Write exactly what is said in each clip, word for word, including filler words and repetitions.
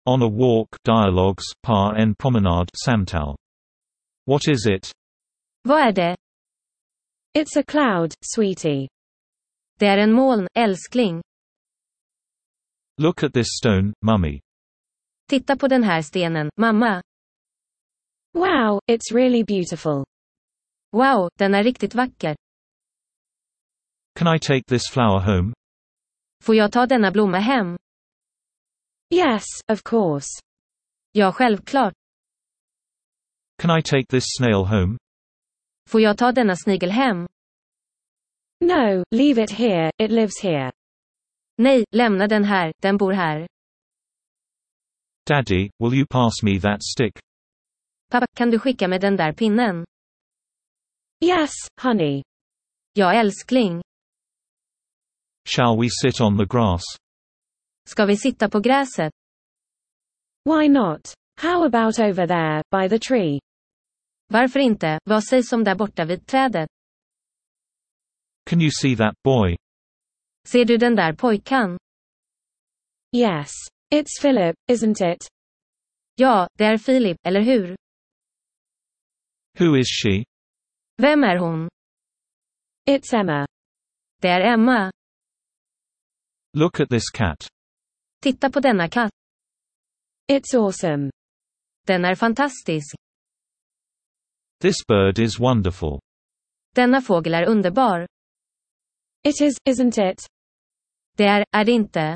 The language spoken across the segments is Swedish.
On a walk, dialogues, par en promenade, samtal. What is it? Vad är det? It's a cloud, sweetie. Det är en moln, älskling. Look at this stone, mummy. Titta på den här stenen, mamma. Wow, it's really beautiful. Wow, den är riktigt vacker. Can I take this flower home? Får jag ta denna blomma hem? Yes, of course. Ja, självklart. Can I take this snail home? Får jag ta denna snigel hem? No, leave it here, it lives here. Nej, lämna den här, den bor här. Daddy, will you pass me that stick? Pappa, kan du skicka med den där pinnen? Yes, honey. Ja, älskling. Shall we sit on the grass? Ska vi sitta på gräset? Why not? How about over there, by the tree? Varför inte? Vad sägs om där borta vid trädet? Can you see that boy? Ser du den där pojkan? Yes. It's Philip, isn't it? Ja, det är Philip, eller hur? Who is she? Vem är hon? It's Emma. Det är Emma. Look at this cat. Titta på denna katt. It's awesome. Den är fantastisk. This bird is wonderful. Denna fågel är underbar. It is, isn't it? Det är, är det inte?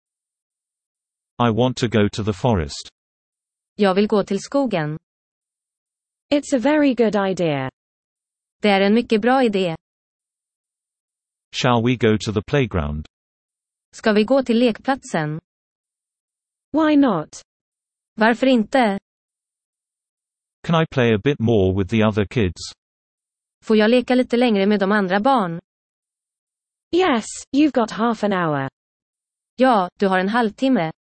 I want to go to the forest. Jag vill gå till skogen. It's a very good idea. Det är en mycket bra idé. Shall we go to the playground? Ska vi gå till lekplatsen? Why not? Varför inte? Can I play a bit more with the other kids? Får jag leka lite längre med de andra barn? Yes, you've got half an hour. Ja, du har en halvtimme.